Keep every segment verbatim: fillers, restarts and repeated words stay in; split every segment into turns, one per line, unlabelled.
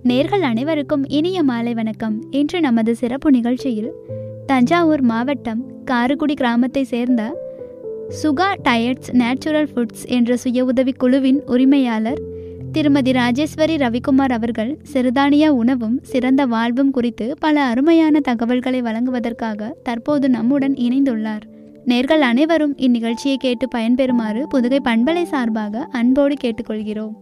நேர்கள் அனைவருக்கும் இனிய மாலை வணக்கம். இன்று நமது சிறப்பு நிகழ்ச்சியில் தஞ்சாவூர் மாவட்டம் காரைக்குடி கிராமத்தை சேர்ந்த சுகா டயட்ஸ் நேச்சுரல் ஃபுட்ஸ் என்ற சுய உதவி குழுவின் உரிமையாளர் திருமதி ராஜேஸ்வரி ரவிக்குமார் அவர்கள் சிறுதானிய உணவும் சிறந்த வாழ்வும் குறித்து பல அருமையான தகவல்களை வழங்குவதற்காக தற்போது நம்முடன் இணைந்துள்ளார். நேர்கள் அனைவரும் இந்நிகழ்ச்சியை கேட்டு பயன்பெறுமாறு புதுகை பண்பலை சார்பாக அன்போடு கேட்டுக்கொள்கிறோம்.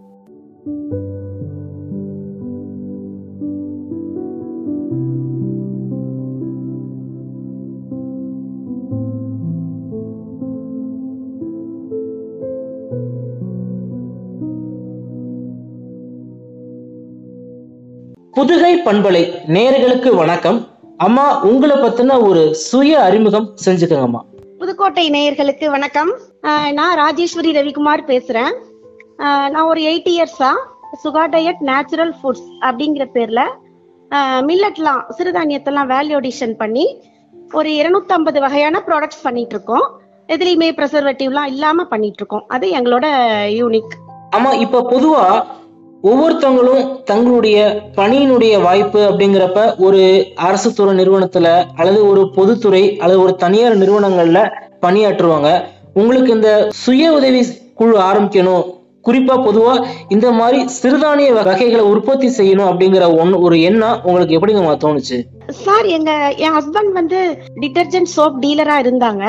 புதுகை பண்பலை நேயர்களுக்கு வணக்கம். அம்மா, உங்களை பத்தின ஒரு சுய அறிமுகம் செஞ்சுக்கங்கம்மா.
புதுக்கோட்டை நேயர்களுக்கு வணக்கம். நான் ராஜேஸ்வரி ரவிக்குமார் பேசுறேன். நான் ஒரு எயிட் இயர்ஸா சுகா டயட் நேச்சுரல் ஃபுட்ஸ் அப்படிங்கிற பேர்ல மில்லட்லாம் சிறுதானியத்தெல்லாம் வேல்யூடிஷன் பண்ணி ஒரு இருநூத்தி ஐம்பது வகையான ப்ராடக்ட்ஸ் பண்ணிட்டு இருக்கோம். எதுலையுமே ப்ரெசர்வேட்டிவ்லாம் இல்லாம பண்ணிட்டு இருக்கோம். அது எங்களோட யூனிக்.
ஆமா, இப்ப பொதுவா ஒவ்வொருத்தவங்களும் தங்களுடைய பணியினுடைய வாய்ப்பு அப்படிங்கிறப்ப ஒரு அரசு துறை நிறுவனத்துல அல்லது ஒரு பொதுத்துறை அல்லது ஒரு தனியார் நிறுவனங்கள்ல பணியாற்றுவாங்க. உங்களுக்கு இந்த சுய உதவி குழு ஆரம்பிக்கணும், குறிப்பா பொதுவா இந்த மாதிரி சிறுதானிய வகைகளை உற்பத்தி செய்யணும் அப்படிங்கிற ஒன்னு ஒரு எண்ணம் உங்களுக்கு எப்படிங்க தோணுச்சு?
சார், எங்க என் ஹஸ்பண்ட் வந்து டிட்டர்ஜென்ட் சோப் டீலரா இருந்தாங்க.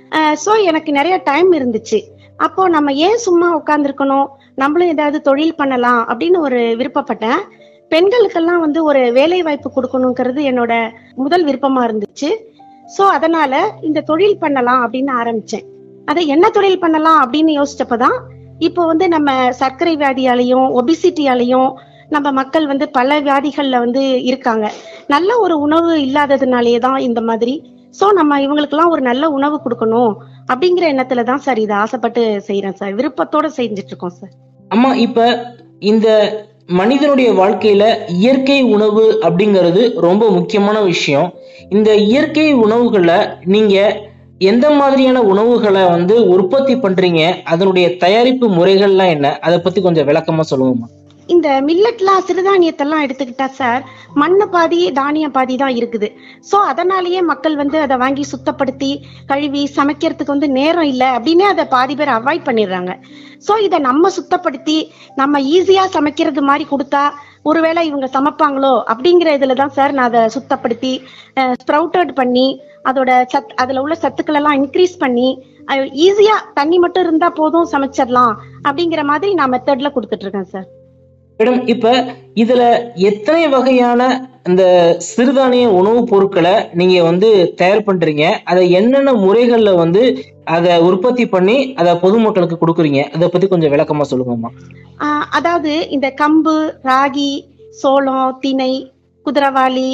சோ எனக்கு நிறைய டைம் இருந்துச்சு. அப்போ நம்ம ஏன் சும்மா உட்கார்ந்துருக்கணும், நம்மளும் ஏதாவது தொழில் பண்ணலாம் அப்படின்னு ஒரு விருப்பப்பட்டேன். பெண்களுக்கெல்லாம் வந்து ஒரு வேலை வாய்ப்பு கொடுக்கணுங்கிறது என்னோட முதல் விருப்பமா இருந்துச்சு. சோ அதனால இந்த தொழில் பண்ணலாம் அப்படின்னு ஆரம்பிச்சேன். அதை என்ன தொழில் பண்ணலாம் அப்படின்னு யோசிச்சப்பதான் இப்போ வந்து நம்ம சர்க்கரை வியாதியாலையும் ஒபிசிட்டியாலையும் நம்ம மக்கள் வந்து பல வியாதிகள்ல வந்து இருக்காங்க. நல்ல ஒரு உணவு இல்லாததுனாலேயே தான் இந்த மாதிரி. சோ நம்ம இவங்களுக்கெல்லாம் ஒரு நல்ல உணவு கொடுக்கணும் அப்படிங்கிற எண்ணத்துலதான் சார் இதை ஆசைப்பட்டு செய்யறேன் சார். விருப்பத்தோட செஞ்சுட்டு இருக்கோம் சார்.
அம்மா, இப்ப இந்த மனிதனுடைய வாழ்க்கையில இயற்கை உணவு அப்படிங்கிறது ரொம்ப முக்கியமான விஷயம். இந்த இயற்கை உணவுகளை நீங்க எந்த மாதிரியான உணவுகளை வந்து உற்பத்தி பண்றீங்க, அதனுடைய தயாரிப்பு முறைகள்லாம் என்ன, அதை பத்தி கொஞ்சம் விளக்கமா சொல்லுங்கம்மா.
இந்த மில்லட்லாம் சிறுதானியத்தெல்லாம் எடுத்துக்கிட்டா சார், மண்ணு பாதி தானியம் பாதி தான் இருக்குது. சோ அதனாலயே மக்கள் வந்து அதை வாங்கி சுத்தப்படுத்தி கழுவி சமைக்கிறதுக்கு வந்து நேரம் இல்லை அப்படின்னு அதை பாதி பேர் அவாய்ட் பண்ணிடுறாங்க. சோ இதை நம்ம சுத்தப்படுத்தி நம்ம ஈஸியா சமைக்கிறது மாதிரி கொடுத்தா ஒருவேளை இவங்க சமைப்பாங்களோ அப்படிங்கிற இதுலதான் சார் நான் அதை சுத்தப்படுத்தி ஸ்ப்ரவுட்டட் பண்ணி அதோட சத் அதுல உள்ள சத்துக்கள் எல்லாம் இன்க்ரீஸ் பண்ணி ஈஸியா தண்ணி மட்டும் இருந்தா போதும் சமைச்சிடலாம் அப்படிங்கிற மாதிரி நான் மெத்தட்ல கொடுத்துட்டு இருக்கேன் சார்.
மேடம், இப்ப இதுல எத்தனை வகையான இந்த சிறுதானிய உணவுப் பொருட்களை நீங்க வந்து தயார் பண்றீங்க, அதை என்னென்ன முறைகள்ல வந்து அதை உற்பத்தி பண்ணி அதை பொதுமக்களுக்கு கொடுக்குறீங்க, அதை பத்தி கொஞ்சம் விளக்கமா சொல்லுங்கம்மா.
ஆஹ் அதாவது இந்த கம்பு, ராகி, சோளம், திணை, குதிரவாளி,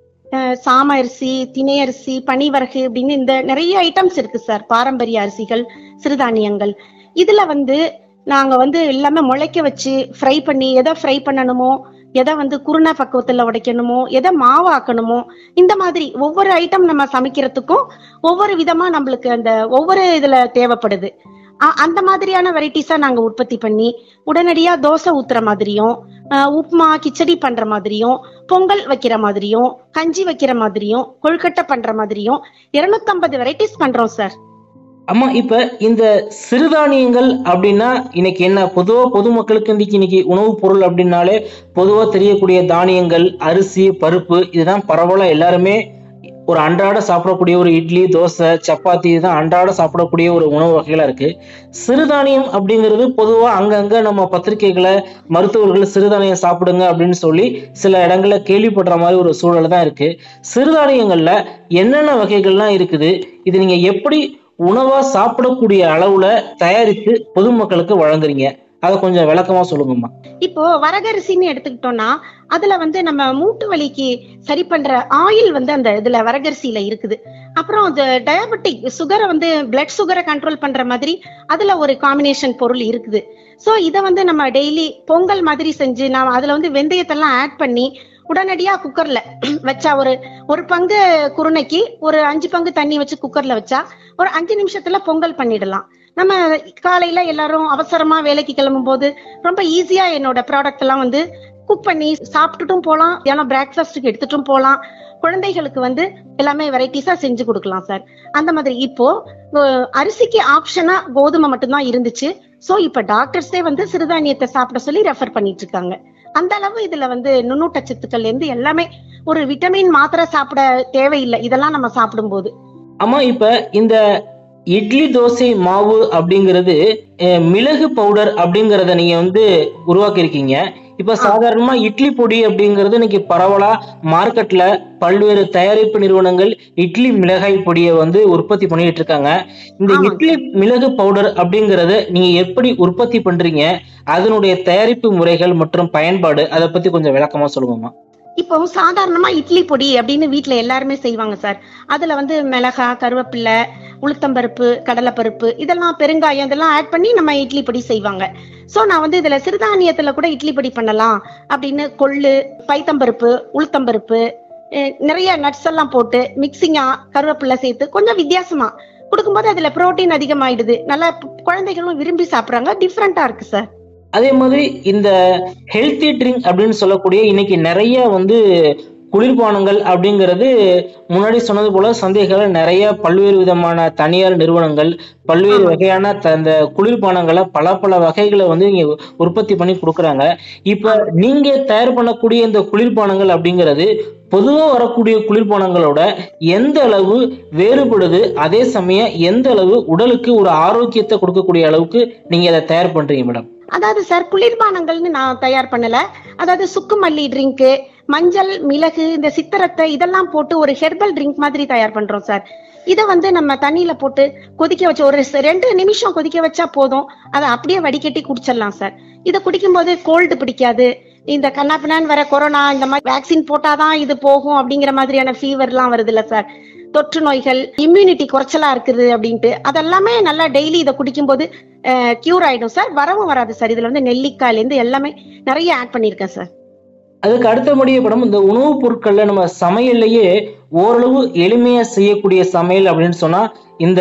சாம அரிசி, திணை அரிசி, பனிவரகு அப்படின்னு இந்த நிறைய ஐட்டம்ஸ் இருக்கு சார். பாரம்பரிய அரிசிகள், சிறுதானியங்கள். இதுல வந்து நாங்க வந்து எல்லாமே முளைக்க வச்சு ஃப்ரை பண்ணி எதை ஃப்ரை பண்ணணுமோ, எதை வந்து குருணை பக்குவத்துல உடைக்கணுமோ, எதை மாவாக்கணுமோ, இந்த மாதிரி ஒவ்வொரு ஐட்டம் நம்ம சமைக்கிறதுக்கும் ஒவ்வொரு விதமா நம்மளுக்கு அந்த ஒவ்வொரு இதுல தேவைப்படுது. அந்த மாதிரியான வெரைட்டிஸா நாங்க உற்பத்தி பண்ணி உடனடியா தோசை ஊத்துற மாதிரியும், உப்மா கிச்சடி பண்ற மாதிரியும், பொங்கல் வைக்கிற மாதிரியும், கஞ்சி வைக்கிற மாதிரியும், கொழுக்கட்டை பண்ற மாதிரியும் இருநூத்தி ஐம்பது வெரைட்டிஸ் பண்றோம் சார்.
அம்மா, இப்ப இந்த சிறுதானியங்கள் அப்படின்னா இன்னைக்கு என்ன, பொதுவா பொதுமக்களுக்கு இன்னைக்கு இன்னைக்கு உணவுப் பொருள் அப்படின்னாலே பொதுவா தெரியக்கூடிய தானியங்கள், அரிசி, பருப்பு, இதுதான் பரவலா எல்லாருமே ஒரு அன்றாட சாப்பிடக்கூடிய ஒரு இட்லி, தோசை, சப்பாத்தி, இதுதான் அன்றாட சாப்பிடக்கூடிய ஒரு உணவு வகைகளா இருக்கு. சிறுதானியம் அப்படிங்கிறது பொதுவா அங்கங்க நம்ம பத்திரிகைகளை மருத்துவர்கள் சிறுதானியம் சாப்பிடுங்க அப்படின்னு சொல்லி சில இடங்கள்ல கேள்விப்படுற மாதிரி ஒரு சூழல் தான் இருக்கு. சிறுதானியங்கள்ல என்னென்ன வகைகள்லாம் இருக்குது, இது நீங்க எப்படி உணவா சாப்பிடக்கூடிய அளவுல தயாரித்து பொதுமக்களுக்கு வழங்குறீங்க, அதை கொஞ்சம் விளக்கமா சொல்லுங்கம்மா.
இப்போ வரகரிசின்னு எடுத்துக்கிட்டோம்னா அதுல வந்து நம்ம மூட்டு வலிக்கு சரி பண்ற ஆயில் வந்து அந்த இதுல வரகரிசியில இருக்குது. அப்புறம் அந்த டயபெட்டிக் சுகரை வந்து பிளட் சுகரை கண்ட்ரோல் பண்ற மாதிரி அதுல ஒரு காம்பினேஷன் பொருள் இருக்குது. சோ இதை வந்து நம்ம டெய்லி பொங்கல் மாதிரி செஞ்சு நான் அதுல வந்து வெந்தயத்தெல்லாம் ஆட் பண்ணி உடனடியா குக்கர்ல வச்சா ஒரு ஒரு பங்கு குருணைக்கு ஒரு அஞ்சு பங்கு தண்ணி வச்சு குக்கர்ல வச்சா ஒரு அஞ்சு நிமிஷத்துல பொங்கல் பண்ணிடலாம். நம்ம காலையில எல்லாரும் அவசரமா வேலைக்கு கிளம்பும் போது ரொம்ப ஈஸியா என்னோட ப்ராடக்ட் எல்லாம் வந்து குக் பண்ணி சாப்பிட்டுட்டும் போலாம், ஏன்னா பிரேக்ஃபாஸ்ட்டுக்கு எடுத்துட்டும் போலாம். குழந்தைகளுக்கு வந்து எல்லாமே வெரைட்டிஸா செஞ்சு கொடுக்கலாம் சார். அந்த மாதிரி இப்போ அரிசிக்கு ஆப்ஷனா கோதுமை மட்டும்தான் இருந்துச்சு. சோ இப்ப டாக்டர்ஸே வந்து சிறுதானியத்தை சாப்பிட சொல்லி ரெஃபர் பண்ணிட்டு இருக்காங்க. அந்த அளவு இதுல வந்து நுண்ணூட்டச்சத்துக்கள் இருந்து எல்லாமே, ஒரு விட்டமின் மாத்திரை சாப்பிட தேவையில்லை இதெல்லாம் நம்ம சாப்பிடும் போது.
ஆமா, இப்ப இந்த இட்லி தோசை மாவு அப்படிங்கிறது மிளகு பவுடர் அப்படிங்கறத நீங்க வந்து உருவாக்கி இருக்கீங்க. இப்ப சாதாரணமா இட்லி பொடி அப்படிங்கறது இன்னைக்கு பரவலா மார்க்கெட்ல பல்வேறு தயாரிப்பு நிறுவனங்கள் இட்லி மிளகாய் பொடியை வந்து உற்பத்தி பண்ணிட்டு இருக்காங்க. இந்த இட்லி மிளகு பவுடர் அப்படிங்கறத நீங்க எப்படி உற்பத்தி பண்றீங்க, அதனுடைய தயாரிப்பு முறைகள் மற்றும் பயன்பாடு, அதை பத்தி கொஞ்சம் விளக்கமா சொல்லுங்கம்மா.
இப்போ சாதாரணமா இட்லி பொடி அப்படின்னு வீட்டுல எல்லாருமே செய்வாங்க சார். அதுல வந்து மிளகா, கருவேப்பிலை, உளுத்தம்பருப்பு, கடலைப்பருப்பு, இதெல்லாம் பெருங்காயம் இதெல்லாம் ஆட் பண்ணி நம்ம இட்லி பொடி செய்வாங்க. சோ நான் வந்து இதுல சிறுதானியத்துல கூட இட்லி பொடி பண்ணலாம் அப்படின்னு கொள்ளு, பைத்தம்பருப்பு, உளுத்தம்பருப்பு, நிறைய நட்ஸ் எல்லாம் போட்டு மிக்சிங்கா கருவேப்பிலை சேர்த்து கொஞ்சம் வித்தியாசமா கொடுக்கும்போது அதுல புரோட்டீன் அதிகமாயிடுது. நல்லா குழந்தைகளும் விரும்பி சாப்பிடுறாங்க. டிஃப்ரெண்டா இருக்கு சார்.
அதே மாதிரி இந்த ஹெல்த்தி ட்ரிங்க் அப்படின்னு சொல்லக்கூடிய இன்னைக்கு நிறைய வந்து குளிர்பானங்கள் அப்படிங்கிறது முன்னாடி சொன்னது போல சந்தைகளை நிறைய பல்வேறு விதமான தனியார் நிறுவனங்கள் பல்வேறு வகையான அந்த குளிர்பானங்களை பல பல வகைகளை வந்து இங்க உற்பத்தி பண்ணி கொடுக்குறாங்க. இப்ப நீங்க தயார் பண்ணக்கூடிய இந்த குளிர்பானங்கள் அப்படிங்கிறது பொதுவா வரக்கூடிய குளிர்பானங்களோட எந்த அளவு வேறுபடுது, அதே சமயம் எந்த அளவு உடலுக்கு ஒரு ஆரோக்கியத்தை கொடுக்கக்கூடிய அளவுக்கு நீங்க அதை தயார் பண்றீங்க மேடம்?
அதாவது சார், குளிர்பானங்கள்னு நான் தயார் பண்ணல. அதாவது சுக்கு மல்லி ட்ரிங்க், மஞ்சள், மிளகு, இந்த சித்திரத்தை இதெல்லாம் போட்டு ஒரு ஹெர்பல் ட்ரிங்க் மாதிரி தயார் பண்றோம் சார். இதை வந்து நம்ம தண்ணியில போட்டு கொதிக்க வச்சு ஒரு ரெண்டு நிமிஷம் கொதிக்க வச்சா போதும், அதை அப்படியே வடிகட்டி குடிச்சிடலாம் சார். இதை குடிக்கும் போது கோல்டு பிடிக்காது. இந்த கண்ணாப்பினான்னு வர கொரோனா இந்த மாதிரி வேக்சின் போட்டாதான் இது போகும் அப்படிங்கிற மாதிரியான ஃபீவர் எல்லாம் வருது இல்ல சார், தொற்று நோய்கள், இம்யூனிட்டி குறைச்சலா இருக்குது அப்படின்ட்டு, அதெல்லாமே நல்லா டெய்லி இதை குடிக்கும் போது கியூர் ஆயிடும் சார். வரவும் வராது சார். இதுல வந்து நெல்லிக்காயில இருந்து எல்லாமே நிறைய ஆட் பண்ணிருக்கேன் சார்.
அதுக்கு அடுத்தபடியே படம் இந்த உணவுப் பொருட்கள்ல நம்ம சமையல்லையே ஓரளவு எளிமையா செய்யக்கூடிய சமையல் அப்படின்னு சொன்னா இந்த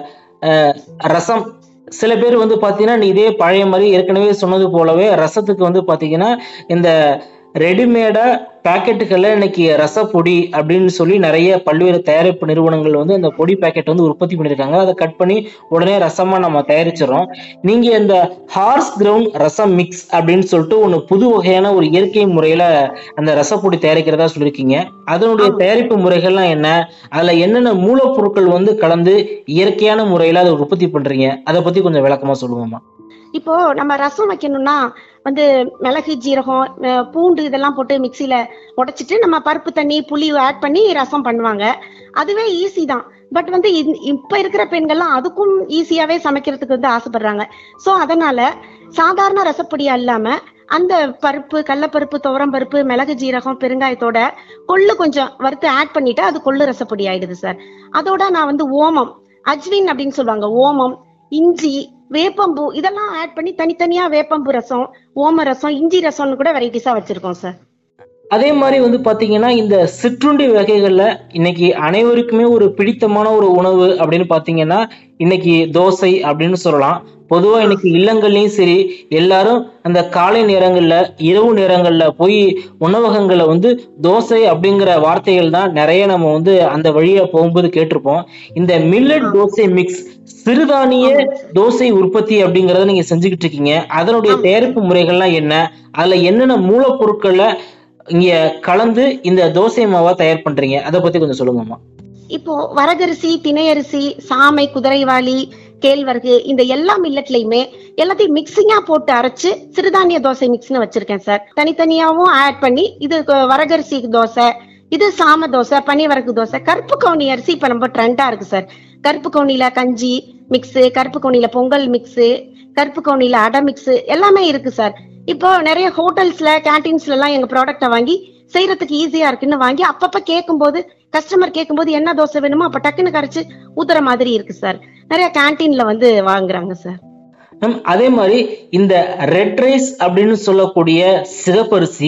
ரசம். சில பேர் வந்து பாத்தீங்கன்னா இதே பழைய மாதிரி ஏற்கனவே சொன்னது போலவே ரசத்துக்கு வந்து பாத்தீங்கன்னா இந்த ரெடிமேடா பேக்கெட்டுகள்ல இன்னைக்கு ரசப்பொடி அப்படின்னு சொல்லி நிறைய பல்வேறு தயாரிப்பு நிறுவனங்கள் வந்து அந்த பொடி பேக்கெட் வந்து உற்பத்தி பண்ணிருக்காங்க. அதை கட் பண்ணி உடனே ரசமா நம்ம தயாரிச்சிடறோம். நீங்க இந்த ஹார்ஸ் கிரவுண்ட் ரசம் மிக்ஸ் அப்படின்னு சொல்லிட்டு ஒண்ணு புது வகையான ஒரு இயற்கை முறையில அந்த ரசப்பொடி தயாரிக்கிறதா சொல்லியிருக்கீங்க. அதனுடைய தயாரிப்பு முறைகள்லாம் என்ன, அதுல என்னென்ன மூலப்பொருட்கள் வந்து கலந்து இயற்கையான முறையில அதை உற்பத்தி பண்றீங்க, அதை பத்தி கொஞ்சம் விளக்கமா சொல்லுங்கம்மா.
இப்போ நம்ம ரசம் வைக்கணும்னா வந்து மிளகு, ஜீரகம், பூண்டு இதெல்லாம் போட்டு மிக்சியில உடைச்சிட்டு நம்ம பருப்பு தண்ணி, புளி ஆட் பண்ணி ரசம் பண்ணுவாங்க. அதுவே ஈஸி தான். பட் வந்து இப்ப இருக்கிற பெண்கள்லாம் அதுக்கும் ஈஸியாவே சமைக்கிறதுக்கு வந்து ஆசைப்படுறாங்க. சோ அதனால சாதாரண ரசப்பொடியா இல்லாம அந்த பருப்பு, கடலைப்பருப்பு, துவரம் பருப்பு, மிளகு, ஜீரகம், பெருங்காயத்தோட கொள்ளு கொஞ்சம் வறுத்து ஆட் பண்ணிட்டு அது கொள்ளு ரசப்பொடி ஆயிடுது சார். அதோட நான் வந்து ஓமம், அஜ்வின் அப்படின்னு சொல்லுவாங்க, ஓமம், இஞ்சி, வேப்பம்பூ இதெல்லாம் ஆட் பண்ணி தனித்தனியா வேப்பம்பூ ரசம், ஓம ரசம், இஞ்சி ரசம்னு கூட வெரைட்டிஸா வச்சிருக்கோம் சார்.
அதே மாதிரி வந்து பாத்தீங்கன்னா இந்த சிற்றுண்டி வகைகள்ல இன்னைக்கு அனைவருக்குமே ஒரு பிடித்தமான ஒரு உணவு அப்படின்னு பாத்தீங்கன்னா இன்னைக்கு தோசை அப்படின்னு சொல்லலாம். பொதுவா இன்னைக்கு இல்லங்கள்லயும் சரி எல்லாரும் அந்த காலை நேரங்கள்ல இரவு நேரங்கள்ல போய் உணவகங்கள்ல வந்து தோசை அப்படிங்கிற வார்த்தைகள் தான் நிறைய நம்ம வந்து அந்த வழியா போகும்போது கேட்டிருப்போம். இந்த மில்லட் தோசை மிக்ஸ் சிறுதானிய தோசை உற்பத்தி அப்படிங்கறத நீங்க செஞ்சுக்கிட்டு இருக்கீங்க. அதனுடைய தயாரிப்பு முறைகள்லாம் என்ன, அதுல என்னென்ன மூலப்பொருட்கள்ல இங்க கலந்து இந்த தோசை மாவா தயார் பண்றீங்க, அதை பத்தி கொஞ்சம் சொல்லுங்கம்மா.
இப்போ வரகரிசி, திணையரிசி, சாமை, குதிரைவாளி, கேழ்வரகு இந்த எல்லா மில்லட்லயுமே எல்லாத்தையும் மிக்சிங்கா போட்டு அரைச்சு சிறுதானிய தோசை மிக்ஸ்னு வச்சிருக்கேன் சார். தனித்தனியாவும் ஆட் பண்ணி இது வரகரிசி தோசை, இது சாம தோசை, பனிவரகு தோசை, கருப்பு கவுனி அரிசி இப்ப ரொம்ப ட்ரெண்டா இருக்கு சார். கருப்பு கவுனில கஞ்சி மிக்ஸ், கருப்பு கவுனில பொங்கல் மிக்ஸ், கருப்பு கவுனில அடை மிக்ஸ் எல்லாமே இருக்கு சார். இப்போ நிறைய ஹோட்டல்ஸ்ல, கேன்டீன்ஸ்ல எல்லாம் எங்க ப்ராடக்ட வாங்கி செய்யறதுக்கு ஈஸியா இருக்குன்னு வாங்கி அப்பப்ப கேட்கும் போது கஸ்டமர் கேட்கும் போது என்ன தோசை வேணுமோ அப்ப டக்குன்னு கரைச்சு ஊத்துற மாதிரி இருக்கு சார். நிறைய கேன்டீன்ல வந்து வாங்குறாங்க சார்.
அதே மாதிரி இந்த ரெட் ரைஸ் அப்படின்னு சொல்லக்கூடிய சிகப்பரிசி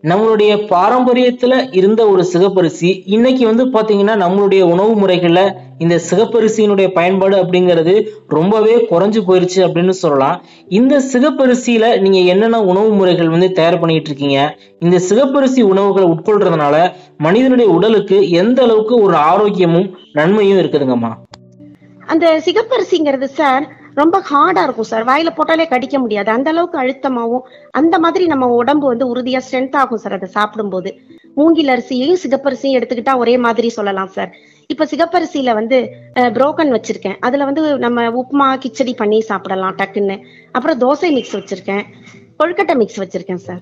நம்மளுடைய பாரம்பரியத்துல இருந்த ஒரு சிகப்பரிசி இன்னைக்கு வந்து பாத்தீங்கன்னா நம்மளுடைய உணவு முறைகள்ல இந்த சிகப்பரிசியினுடைய பயன்பாடு அப்படிங்கிறது ரொம்பவே குறைஞ்சு போயிருச்சு அப்படின்னு சொல்லலாம். இந்த சிகப்பரிசியில நீங்க என்னென்ன உணவு முறைகள் வந்து தயார் பண்ணிட்டு இருக்கீங்க? இந்த சிகப்பரிசி உணவுகளை உட்கொள்றதுனால மனிதனுடைய உடலுக்கு எந்த அளவுக்கு ஒரு ஆரோக்கியமும் நன்மையும் இருக்குதுங்கம்மா?
அந்த சிகப்பரிசிங்கிறது சார் ரொம்ப ஹார்டா இருக்கும் சார். வாயில போட்டாலே கடிக்க முடியாது, அந்த அளவுக்கு அழுத்தமாவும் அந்த மாதிரி நம்ம உடம்பு வந்து உறுதியா ஸ்ட்ரென்த் ஆகும் சார் அதை சாப்பிடும்போது. மூங்கில் அரிசியையும் சிகப்பரிசியும் எடுத்துக்கிட்டா ஒரே மாதிரி சொல்லலாம் சார். இப்ப சிகப்பரிசியில வந்து புரோக்கன் வச்சிருக்கேன், அதுல வந்து நம்ம உப்புமா கிச்சடி பண்ணி சாப்பிடலாம் டக்குன்னு. அப்புறம் தோசை மிக்ஸ் வச்சிருக்கேன், கொழுக்கட்டை மிக்ஸ் வச்சிருக்கேன் சார்,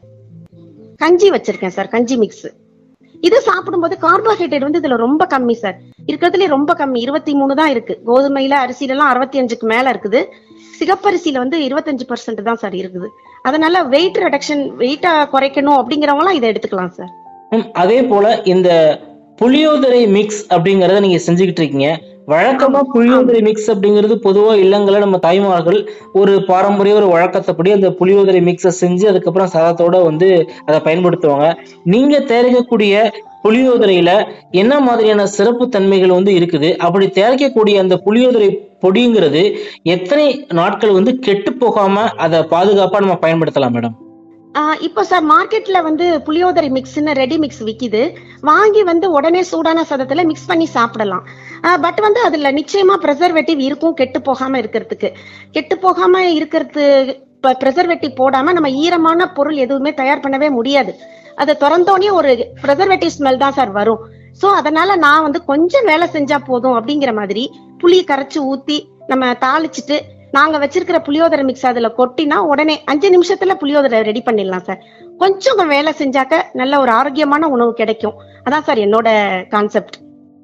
கஞ்சி வச்சிருக்கேன் சார், கஞ்சி மிக்ஸ். இது சாப்பிடும்போது கார்போஹைட்ரேட் வந்து இதுல ரொம்ப கம்மி சார், இருக்கிறதுலே ரொம்ப கம்மி, இருபத்தி மூணு தான் இருக்கு. கோதுமையில அரிசியில எல்லாம் அறுபத்தி அஞ்சுக்கு மேல இருக்குது, சிகப்பரிசியில வந்து இருபத்தஞ்சு பர்சன்ட் தான் சார் இருக்குது. அதனால வெயிட் ரிடக்ஷன், வெயிட்டா குறைக்கணும் அப்படிங்கிறவங்க எல்லாம் இதை எடுத்துக்கலாம் சார்.
அதே போல இந்த புளியோதரை மிக்ஸ் அப்படிங்கறத நீங்க செஞ்சுக்கிட்டு இருக்கீங்க. வழக்கமா புளியோதரை மிக்ஸ் அப்படிங்கிறது பொதுவா இல்லங்கள்ல நம்ம தாய்மார்கள் ஒரு பாரம்பரிய ஒரு வழக்கத்தைப்படி அந்த புளியோதரை மிக்ஸை செஞ்சு அதுக்கப்புறம் சாதத்தோட வந்து அதை பயன்படுத்துவாங்க. நீங்க தயாரிக்கக்கூடிய புளியோதரையில என்ன மாதிரியான சிறப்பு தன்மைகள் வந்து இருக்குது? அப்படி தயாரிக்கக்கூடிய அந்த புளியோதரை பொடிங்கிறது எத்தனை நாட்கள் வந்து கெட்டு போகாம அதை பாதுகாப்பா நம்ம பயன்படுத்தலாம் மேடம்?
ஆஹ் இப்போ சார் மார்க்கெட்ல வந்து புளியோதரை மிக்ஸ்ன்னு ரெடி மிக்ஸ் விக்குது, வாங்கி வந்து உடனே சூடான சதத்துல மிக்ஸ் பண்ணி சாப்பிடலாம். பட் வந்து அதுல நிச்சயமா ப்ரெசர்வேட்டிவ் இருக்கும் கெட்டு போகாம இருக்கிறதுக்கு. கெட்டு போகாம இருக்கிறது ப்ரெசர்வேட்டிவ் போடாம நம்ம ஈரமான பொருள் எதுவுமே தயார் பண்ணவே முடியாது. அதை திறந்தோடனே ஒரு ப்ரெசர்வேட்டிவ் ஸ்மெல் தான் சார் வரும். சோ அதனால நான் வந்து கொஞ்சம் வேலை செஞ்சா போதும் அப்படிங்கிற மாதிரி புளியை கரைச்சு ஊத்தி நம்ம தாளிச்சுட்டு நாங்க வச்சிருக்கிற புளியோதரை மிக்ஸ் அதுல கொட்டினா உடனே அஞ்சு நிமிஷத்துல புளியோதரை ரெடி பண்ணிடலாம் சார். கொஞ்சம் வேலை செஞ்சாக்க நல்ல ஒரு ஆரோக்கியமான உணவு கிடைக்கும். அதான் சார் என்னோட கான்செப்ட்.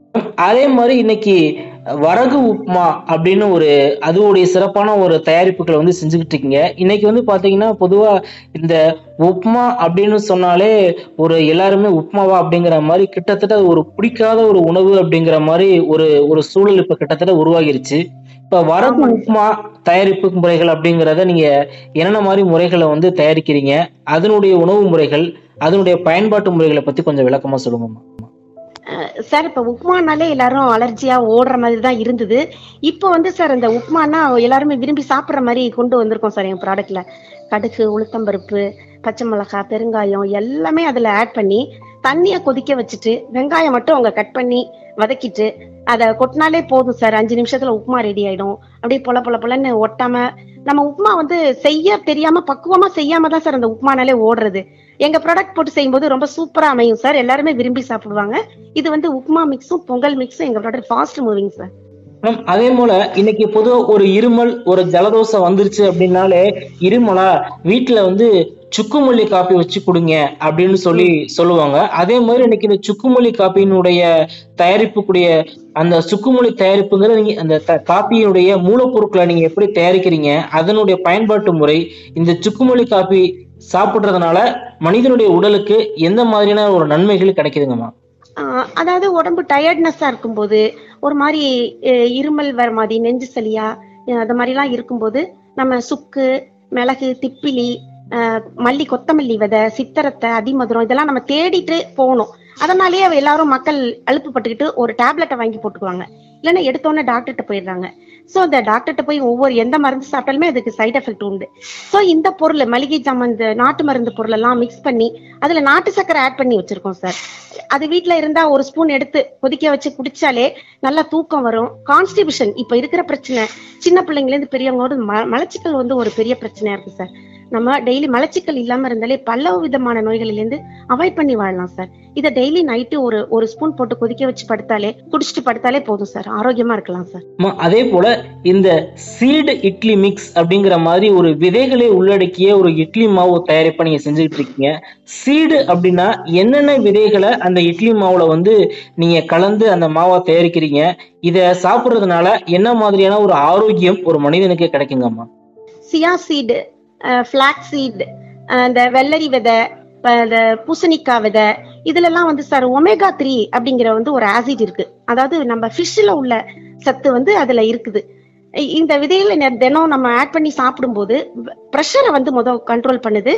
அதே மாதிரி இன்னைக்கு வரகு உப்புமா அப்படின்னு ஒரு அதுவுடைய சிறப்பான ஒரு தயாரிப்புகளை வந்து செஞ்சுக்கிட்டு இருக்கீங்க. இன்னைக்கு வந்து பாத்தீங்கன்னா பொதுவா இந்த உப்புமா அப்படின்னு சொன்னாலே ஒரு எல்லாருமே உப்புமாவா அப்படிங்கிற மாதிரி கிட்டத்தட்ட ஒரு பிடிக்காத ஒரு உணவு அப்படிங்கிற மாதிரி ஒரு ஒரு சூழல் இப்ப கிட்டத்தட்ட உருவாகிருச்சு. இப்ப வரகு உப்புமா தயாரிப்பு முறைகள் அப்படிங்கிறத நீங்க என்னென்ன மாதிரி முறைகளை வந்து தயாரிக்கிறீங்க? அதனுடைய உணவு முறைகள், அதனுடைய பயன்பாட்டு முறைகளை பத்தி கொஞ்சம் விளக்கமா சொல்லுங்கம்மா.
சார் இப்ப உப்புமானாலே எல்லாரும் அலர்ஜியா ஓடுற மாதிரி தான் இருந்தது. இப்போ வந்து சார் இந்த உப்புமானா எல்லாருமே விரும்பி சாப்பிட்ற மாதிரி கொண்டு வந்திருக்கோம் சார் எங்க ப்ராடக்ட்ல. கடுகு, உளுத்தம்பருப்பு, பச்சை மிளகாய், பெருங்காயம் எல்லாமே அதுல ஆட் பண்ணி தண்ணிய கொதிக்க வச்சுட்டு வெங்காயம் மட்டும் அவங்க கட் பண்ணி வதக்கிட்டு அதை கொட்டினாலே போதும் சார். அஞ்சு நிமிஷத்துல உப்புமா ரெடி ஆயிடும். அப்படியே பொல பொல பொலன்னு ஒட்டாம நம்ம உப்புமா வந்து செய்ய தெரியாம பக்குவமா செய்யாம தான் சார் அந்த உப்புமானாலே ஓடுறது. எங்க ப்ராடக்ட் போட்டு செய்யும்போது ரொம்ப சூப்பரா அமையும் சார், எல்லாருமே விரும்பி சாப்பிடுவாங்க. இது வந்து உப்புமா மிக்ஸும் பொங்கல் மிக்ஸும் எங்க ப்ராடக்ட் ஃபாஸ்ட் மூவிங் சார்.
அதே போல இன்னைக்கு பொதுவா ஒரு இருமல் ஒரு ஜலதோஷம் வந்துருச்சு அப்படின்னாலே இருமலா வீட்டுல வந்து சுக்குமல்லி காப்பி வச்சு கொடுங்க அப்படின்னு சொல்லி சொல்லுவாங்க. அதே மாதிரி இன்னைக்கு இந்த சுக்குமல்லி காப்பியினுடைய தயாரிப்புக்கூடிய அந்த சுக்குமல்லி தயாரிப்புங்கிற நீங்க அந்த காப்பியினுடைய மூலப்பொருட்களை நீங்க எப்படி தயாரிக்கிறீங்க, அதனுடைய பயன்பாட்டு முறை, இந்த சுக்குமல்லி காப்பி சாப்பிடுறதுனால மனிதனுடைய உடலுக்கு எந்த மாதிரியான ஒரு நன்மைகள் கிடைக்குதுங்கம்மா?
அதாவது உடம்பு டயர்ட்னஸா இருக்கும்போது ஒரு மாதிரி இருமல் வர மாதிரி நெஞ்சு சளியா அது மாதிரி எல்லாம் இருக்கும்போது நம்ம சுக்கு, மிளகு, திப்பிலி, மல்லி, கொத்தமல்லி விதை, சித்தரத்தை, அதிமதுரம் இதெல்லாம் நம்ம தேடிட்டு போகணும். அதனாலேயே எல்லாரும் மக்கள் அலுப்பு பட்டுக்கிட்டு ஒரு டேப்லெட்டை வாங்கி போட்டுக்குவாங்க, இல்லைன்னா எடுத்தோன்னே டாக்டர்கிட்ட போயிடுறாங்க. சோ இந்த டாக்டர்கிட்ட போய் ஒவ்வொரு எந்த மருந்து சாப்பிட்டாலுமே அதுக்கு சைட் எஃபெக்ட் உண்டு. சோ இந்த பொருள் மளிகை ஜாமான் இந்த நாட்டு மருந்து பொருள் எல்லாம் மிக்ஸ் பண்ணி அதுல நாட்டு சக்கரை ஆட் பண்ணி வச்சிருக்கோம் சார். அது வீட்டுல இருந்தா ஒரு ஸ்பூன் எடுத்து கொதிக்க வச்சு குடிச்சாலே நல்லா தூக்கம் வரும். கான்ஸ்டிபியூஷன் இப்ப இருக்கிற பிரச்சனை சின்ன பிள்ளைங்கள இருந்து பெரியவங்களோட ம மலச்சிக்கல் வந்து ஒரு பெரிய பிரச்சனையா இருக்கு சார். நம்ம டெய்லி மலச்சிக்கல் இல்லாம இருந்தாலே பல விதமான நோய்களில இருந்து அவாய்ட் பண்ணி வாழலாம் சார். இதை டெய்லி நைட்டு ஒரு ஒரு ஸ்பூன் போட்டு கொதிக்க வச்சு படுத்தாலே குடிச்சிட்டு படுத்தாலே போதும் சார், ஆரோக்கியமா இருக்கலாம் சார்.
அதே போல இந்த சீடு இட்லி மிக்ஸ் அப்படிங்கிற மாதிரி ஒரு விதைகளை உள்ளடக்கிய ஒரு இட்லி மாவு தயாரிப்பா நீங்க செஞ்சுட்டு இருக்கீங்க. சீடு அப்படின்னா என்னென்ன விதைகளை அந்த இட்லி மாவுல வந்து நீங்க கலந்து அந்த மாவை தயாரிக்கிறீங்க? இத சாப்பிடுறதுனால என்ன மாதிரியான ஒரு ஆரோக்கியம் ஒரு மனிதனுக்கு கிடைக்குங்கம்மா?
சியா சீடு, பிளாக் சீட், இந்த வெள்ளரி விதை, இந்த பூசணிக்காய் விதை, இதுல எல்லாம் வந்து சார் ஒமேகா த்ரீ அப்படிங்கிற வந்து ஒரு ஆசிட் இருக்கு. அதாவது நம்ம ஃபிஷ்ல உள்ள சத்து வந்து அதுல இருக்குது. இந்த விதைகளை நெ- தினம் நம்ம ஆட் பண்ணி சாப்பிடும்போது ப்ரெஷரை வந்து முத கண்ட்ரோல் பண்ணுது,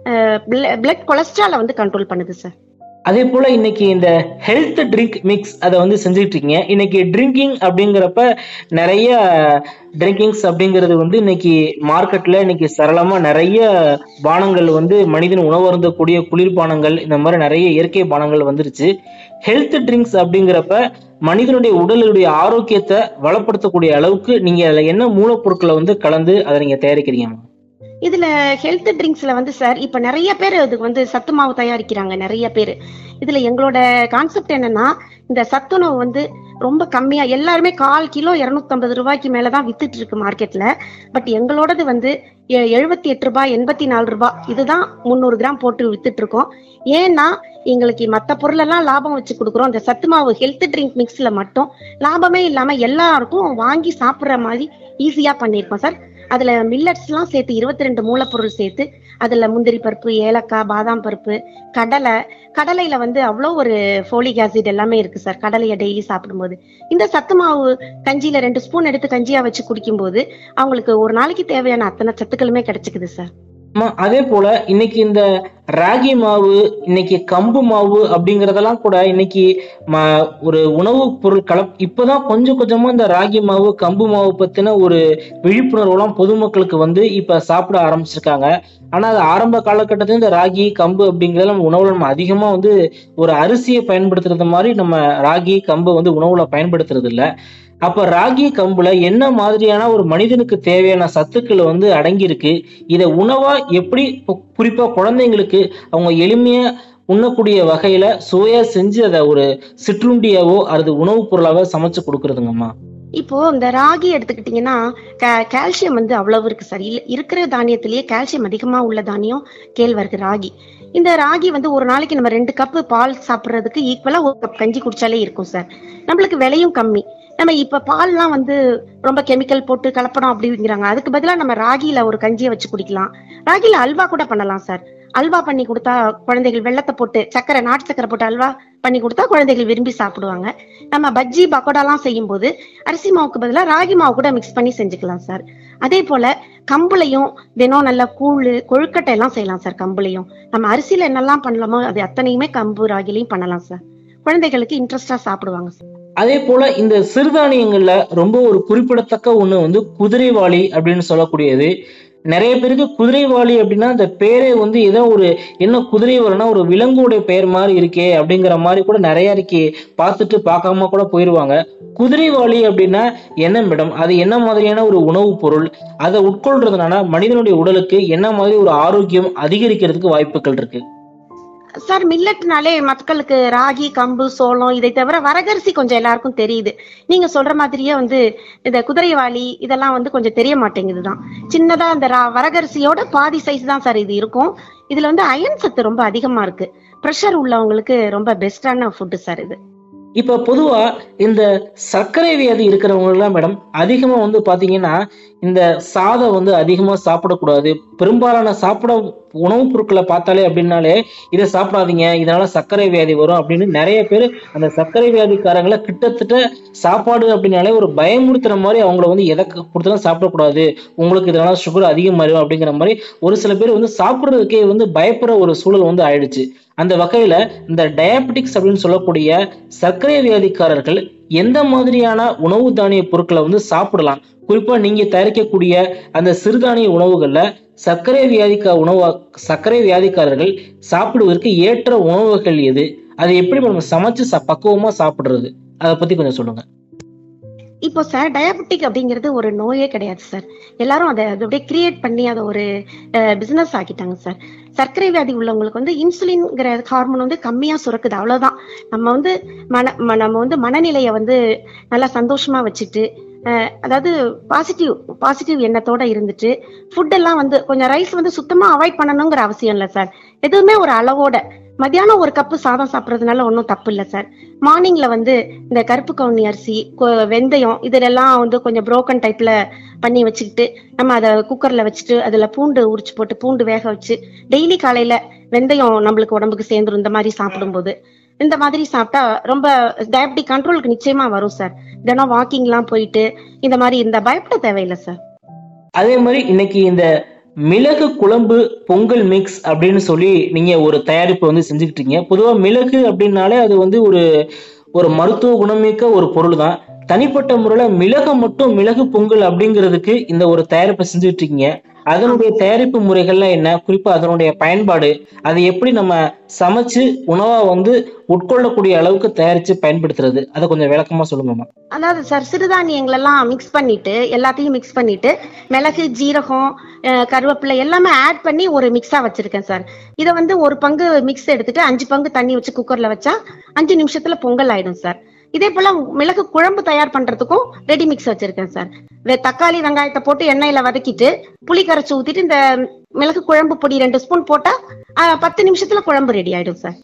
பிளட் கொலஸ்ட்ராலை வந்து கண்ட்ரோல் பண்ணுது சார்.
அதே போல இன்னைக்கு இந்த ஹெல்த் ட்ரிங்க் மிக்ஸ் அதை வந்து செஞ்சுட்டு இருக்கீங்க. இன்னைக்கு ட்ரிங்கிங் அப்படிங்கிறப்ப நிறைய ட்ரிங்கிங்ஸ் அப்படிங்கிறது வந்து இன்னைக்கு மார்க்கெட்ல இன்னைக்கு சரளமா நிறைய பானங்கள் வந்து மனிதன் உணவு அருந்தக்கூடிய குளிர்பானங்கள் இந்த மாதிரி நிறைய இயற்கை பானங்கள் வந்துருச்சு. ஹெல்த் ட்ரிங்க்ஸ் அப்படிங்கிறப்ப மனிதனுடைய உடலுடைய ஆரோக்கியத்தை வளப்படுத்தக்கூடிய அளவுக்கு நீங்க அதுல என்ன மூலப்பொருட்களை வந்து கலந்து அதை நீங்க தயாரிக்கிறீங்க?
இதுல ஹெல்த் ட்ரிங்க்ஸ்ல வந்து சார் இப்ப நிறைய பேர் இதுக்கு வந்து சத்து மாவு தயாரிக்கிறாங்க நிறைய பேர். இதுல எங்களோட கான்செப்ட் என்னன்னா, இந்த சத்துணவு வந்து ரொம்ப கம்மியா எல்லாருமே கால் கிலோ இருநூத்தி ஐம்பது ரூபாய்க்கு மேலதான் வித்துட்டு இருக்கு மார்க்கெட்ல. பட் எங்களோடது வந்து எ- எழுபத்தி எட்டு ரூபாய் எண்பத்தி நாலு ரூபாய் இதுதான் முந்நூறு கிராம் போட்டு வித்துட்டு இருக்கோம். ஏன்னா எங்களுக்கு மத்த பொருள் எல்லாம் லாபம் வச்சு கொடுக்குறோம், இந்த சத்து மாவு ஹெல்த் ட்ரிங்க் மிக்ஸ்ல மட்டும் லாபமே இல்லாம எல்லாருக்கும் வாங்கி சாப்பிடுற மாதிரி ஈஸியா பண்ணியிருக்கோம் சார். அதுல மில்லட்ஸ் எல்லாம் சேர்த்து இருபத்தி ரெண்டு மூலப்பொருள் சேர்த்து அதுல முந்திரி பருப்பு, ஏலக்காய், பாதாம் பருப்பு, கடலை. கடலையில வந்து அவ்வளோ ஒரு ஃபோலிக் ஆசிட் எல்லாமே இருக்கு சார். கடலையை டெய்லி சாப்பிடும்போது இந்த சத்து மாவு கஞ்சியில ரெண்டு ஸ்பூன் எடுத்து கஞ்சியா வச்சு குடிக்கும்போது அவங்களுக்கு ஒரு நாளைக்கு தேவையான அத்தனை சத்துக்களுமே கிடைச்சிக்குது சார்.
ஆமா, அதே போல இன்னைக்கு இந்த ராகி மாவு, இன்னைக்கு கம்பு மாவு அப்படிங்கறதெல்லாம் கூட இன்னைக்கு ம- ஒரு உணவு பொருள் கலப் இப்பதான் கொஞ்சம் கொஞ்சமா இந்த ராகி மாவு, கம்பு மாவு பத்தின ஒரு விழிப்புணர்வு எல்லாம் பொதுமக்களுக்கு வந்து இப்ப சாப்பிட ஆரம்பிச்சிருக்காங்க. ஆனா அது ஆரம்ப காலகட்டத்துல இந்த ராகி, கம்பு அப்படிங்கறத நம்ம உணவுல நம்ம அதிகமா வந்து ஒரு அரிசியை பயன்படுத்துறது மாதிரி நம்ம ராகி, கம்பு வந்து உணவுல பயன்படுத்துறது இல்ல. அப்ப ராகி, கம்புல என்ன மாதிரியான ஒரு மனிதனுக்கு தேவையான சத்துக்கள் வந்து அடங்கி இருக்கு? இத உணவா எப்படி கு- குறிப்பா குழந்தைங்களுக்கு அவங்க எளிமையா உண்ணக்கூடிய வகையில சுவையா செஞ்சு அதை ஒரு சிற்றுண்டியாவோ அல்லது உணவுப் பொருளாவோ சமைச்சு கொடுக்கறதுங்கம்மா.
இப்போ இந்த ராகி எடுத்துக்கிட்டீங்கன்னா கா- கால்சியம் வந்து அவ்வளவு இருக்கு சார். இல்ல இருக்கிற தானியத்திலேயே கால்சியம் அதிகமா உள்ள தானியம் கேழ்வரகு ராகி. இந்த ராகி வந்து ஒரு நாளைக்கு நம்ம ரெண்டு கப்பு பால் சாப்பிடுறதுக்கு ஈக்குவலா ஒரு கப் கஞ்சி குடிச்சாலே இருக்கும் சார். நம்மளுக்கு விலையும் கம்மி. நம்ம இப்ப பால்லாம் வந்து ரொம்ப கெமிக்கல் போட்டு கலப்படம் அப்படிங்கிறாங்க. அதுக்கு பதிலா நம்ம ராகில ஒரு கஞ்சியை வச்சு குடிக்கலாம். ராகில அல்வா கூட பண்ணலாம் சார். அல்வா பண்ணி கொடுத்தா குழந்தைகள் வெள்ளத்தை போட்டு சக்கரை, நாட்டு சக்கரை போட்டு அல்வா பண்ணி கொடுத்தா குழந்தைகள் விரும்பி சாப்பிடுவாங்க. நம்ம பஜ்ஜி, பக்கோடாலாம் செய்யும் போது அரிசி மாவுக்கு பதிலா ராகி மாவு கூட மிக்ஸ் பண்ணி செஞ்சுக்கலாம் சார். அதே போல கம்புலையும் தினம் நல்ல கூழ், கொழுக்கட்டை எல்லாம் செய்யலாம் சார். கம்புலையும் நம்ம அரிசியில என்னெல்லாம் பண்ணலாமோ அது அத்தனையுமே கம்பு, ராகிலையும் பண்ணலாம் சார். குழந்தைகளுக்கு இன்ட்ரெஸ்டா சாப்பிடுவாங்க சார்.
அதே போல இந்த சிறுதானியங்கள்ல ரொம்ப ஒரு குறிப்பிடத்தக்க ஒண்ணு வந்து குதிரைவாளி அப்படின்னு சொல்லக்கூடியது. நிறைய பேருக்கு குதிரைவாளி அப்படின்னா அந்த பேரே வந்து ஏதோ ஒரு என்ன குதிரைவாலினா ஒரு விலங்குடைய பெயர் மாதிரி இருக்கே அப்படிங்கிற மாதிரி கூட நிறைய இருக்கு, பார்த்துட்டு பார்க்காம கூட போயிருவாங்க. குதிரைவாளி அப்படின்னா என்ன மேடம்? அது என்ன மாதிரியான ஒரு உணவுப் பொருள்? அதை உட்கொள்றதுனால மனிதனுடைய உடலுக்கு என்ன மாதிரி ஒரு ஆரோக்கியம் அதிகரிக்கிறதுக்கு வாய்ப்புகள் இருக்கு?
சார் மில்லட்னாலே மக்களுக்கு ராகி, கம்பு, சோளம் இதை தவிர வரகரிசி கொஞ்சம் எல்லாருக்கும் தெரியுது. நீங்க சொல்ற மாதிரியே வந்து இந்த குதிரைவாளி இதெல்லாம் வந்து கொஞ்சம் தெரிய மாட்டேங்குதுதான். சின்னதா இந்த ரா- வரகரிசியோட பாதி சைஸ் தான் சார் இது இருக்கும். இதுல வந்து அயன் சத்து ரொம்ப அதிகமா இருக்கு. பிரஷர் உள்ளவங்களுக்கு ரொம்ப பெஸ்டான ஃபுட்டு சார் இது.
இப்ப பொதுவா இந்த சர்க்கரை வியாதி இருக்கிறவங்க எல்லாம் மேடம் அதிகமா வந்து பாத்தீங்கன்னா இந்த சாதம் வந்து அதிகமா சாப்பிடக்கூடாது. பெரும்பாலான சாப்பிட உணவுப் பொருட்களை பார்த்தாலே அப்படின்னாலே இதை சாப்பிடாதீங்க, இதனால சர்க்கரை வியாதி வரும் அப்படின்னு நிறைய பேர் அந்த சர்க்கரை வியாதிக்காரங்களை கிட்டத்தட்ட சாப்பாடு அப்படின்னாலே ஒரு பயமுறுத்துற மாதிரி அவங்கள வந்து எதை கொடுத்தாலும் சாப்பிடக்கூடாது, உங்களுக்கு இதனால சுகர் அதிகமாயிரும் அப்படிங்கிற மாதிரி ஒரு சில பேர் வந்து சாப்பிடுறதுக்கே வந்து பயப்படுற ஒரு சூழல் வந்து ஆயிடுச்சு. அந்த வகையில இந்த டயபெட்டிக்ஸ் அப்படின்னு சொல்லக்கூடிய சர்க்கரை வியாதிக்காரர்கள் எந்த மாதிரியான உணவு தானிய பொருட்களை வந்து சாப்பிடலாம்? குறிப்பா நீங்க தயாரிக்கக்கூடிய அந்த சிறுதானிய உணவுகள்ல சர்க்கரை வியாதிக்கா உணவு சர்க்கரை வியாதிக்காரர்கள் சாப்பிடுவதற்கு ஏற்ற உணவுகள் எது? அதை எப்படி நம்ம சமைச்சு ச- பக்குவமா சாப்பிடுறது? அதை பத்தி கொஞ்சம் சொல்லுங்க.
இப்போ சார் டயபெட்டிக் அப்படிங்கிறது ஒரு நோயே கிடையாது சார். எல்லாரும் அதை அதை அப்படியே கிரியேட் பண்ணி அதை ஒரு பிசினஸ் ஆக்கிட்டாங்க சார். சர்க்கரை வியாதி உள்ளவங்களுக்கு வந்து இன்சுலின்ங்கிற ஹார்மோன் வந்து கம்மியா சுரக்குது, அவ்வளவுதான். நம்ம வந்து மன ம- நம்ம வந்து மனநிலையை வந்து நல்லா சந்தோஷமா வச்சுட்டு அஹ், அதாவது பாசிட்டிவ் பாசிட்டிவ் எண்ணத்தோட இருந்துட்டு ஃபுட் எல்லாம் வந்து கொஞ்சம் ரைஸ் வந்து சுத்தமா அவாய்ட் பண்ணணுங்கிற அவசியம் இல்லை சார். எதுவுமே ஒரு அளவோட மத்தியானம் ஒரு கப்பு சாதம் சாப்பிட்றதுனால ஒன்றும் தப்பு இல்லை சார். மார்னிங்ல வந்து இந்த கருப்பு கவுனி அரிசி, கொ- வெந்தயம் இதெல்லாம் வந்து கொஞ்சம் புரோக்கன் டைப்ல பண்ணி வச்சுக்கிட்டு நம்ம அதை குக்கர்ல வச்சுட்டு அதுல பூண்டு உரிச்சு போட்டு பூண்டு வேக வச்சு டெய்லி காலையில வெந்தயம் நம்மளுக்கு உடம்புக்கு சேர்ந்துரும் இந்த மாதிரி சாப்பிடும்போது. இந்த மாதிரி சாப்பிட்டா ரொம்ப டயபெட்டிக் கண்ட்ரோலுக்கு நிச்சயமா வரும் சார். தினம் வாக்கிங் எல்லாம் போயிட்டு இந்த மாதிரி இந்த பயப்பட தேவையில்லை சார்.
அதே மாதிரி இன்னைக்கு இந்த மிளகு குழம்பு பொங்கல் மிக்ஸ் அப்படின்னு சொல்லி நீங்க ஒரு தயாரிப்பு வந்து செஞ்சுக்கிட்டு இருக்கீங்க. பொதுவா மிளகு அப்படின்னாலே அது வந்து ஒரு ஒரு மருத்துவ குணமிக்க ஒரு பொருள் தான். தனிப்பட்ட முறையில மிளகு மட்டும் மிளகு பொங்கல் அப்படிங்கிறதுக்கு இந்த ஒரு தயாரிப்பை செஞ்சுட்டு இருக்கீங்க. அதனுடைய தயாரிப்பு முறைகள்லாம் என்ன, குறிப்பா அதனுடைய பயன்பாடு, அதை எப்படி நம்ம சமைச்சு உணவா வந்து உட்கொள்ளக்கூடிய அளவுக்கு தயாரிச்சு பயன்படுத்துறது, அதை கொஞ்சம் விளக்கமா சொல்லுங்கம்மா.
அதாவது சார், சிறுதானியங்கள் எல்லாம் மிக்ஸ் பண்ணிட்டு எல்லாத்தையும் மிக்ஸ் பண்ணிட்டு மிளகு, ஜீரகம், கருவேப்பிலை எல்லாமே ஆட் பண்ணி ஒரு மிக்ஸா வச்சிருக்கேன் சார். இதை வந்து ஒரு பங்கு மிக்ஸ் எடுத்துட்டு அஞ்சு பங்கு தண்ணி வச்சு குக்கர்ல வச்சா அஞ்சு நிமிஷத்துல பொங்கல் ஆயிடும் சார். இதே போல மிளகு குழம்பு தயார் பண்றதுக்கும் ரெடி மிக்ஸ் வச்சிருக்கேன் சார். தக்காளி வெங்காயத்தை போட்டு எண்ணெயில வதக்கிட்டு புளி கரைச்சு ஊத்திட்டு இந்த மிளகு குழம்பு பொடி ரெண்டு ஸ்பூன் போட்டா பத்து நிமிஷத்துல குழம்பு ரெடி ஆயிடும் சார்.